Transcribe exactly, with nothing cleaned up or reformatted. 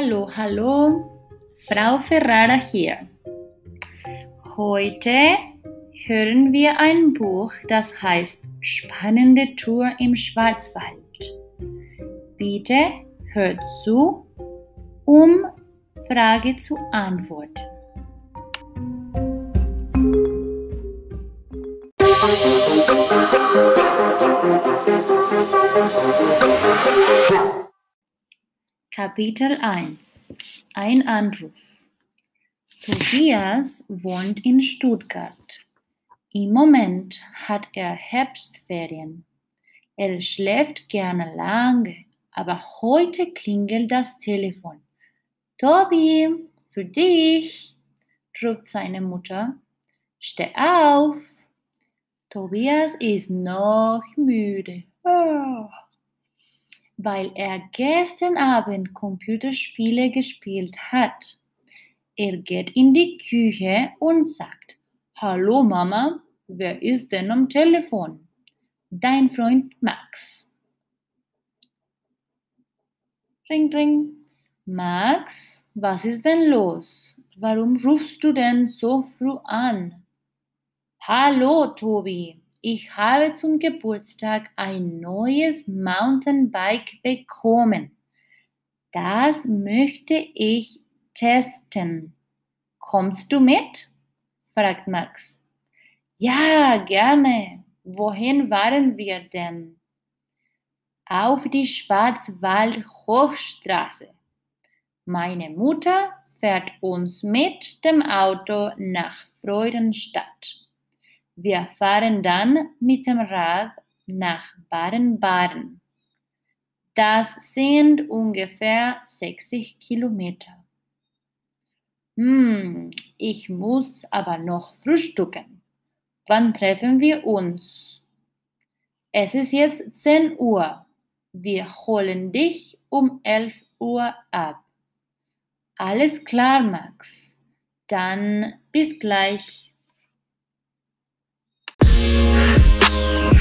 Hallo, hallo, Frau Ferrara hier. Heute hören wir ein Buch, das heißt Spannende Tour im Schwarzwald. Bitte hört zu, um Frage zu antworten. Kapitel eins. Ein Anruf. Tobias wohnt in Stuttgart. Im Moment hat er Herbstferien. Er schläft gerne lange, aber heute klingelt das Telefon. Tobi, für dich, ruft seine Mutter. Steh auf. Tobias ist noch müde, weil er gestern Abend Computerspiele gespielt hat. Er geht in die Küche und sagt, Hallo Mama, wer ist denn am Telefon? Dein Freund Max. Ring, ring. Max, was ist denn los? Warum rufst du denn so früh an? Hallo Tobi, ich habe zum Geburtstag ein neues Mountainbike bekommen. Das möchte ich testen. Kommst du mit? Fragt Max. Ja, gerne. Wohin fahren wir denn? Auf die Schwarzwald-Hochstraße. Meine Mutter fährt uns mit dem Auto nach Freudenstadt. Wir fahren dann mit dem Rad nach Baden-Baden. Das sind ungefähr sechzig Kilometer. Hm, ich muss aber noch frühstücken. Wann treffen wir uns? Es ist jetzt zehn Uhr. Wir holen dich um elf Uhr ab. Alles klar, Max. Dann bis gleich.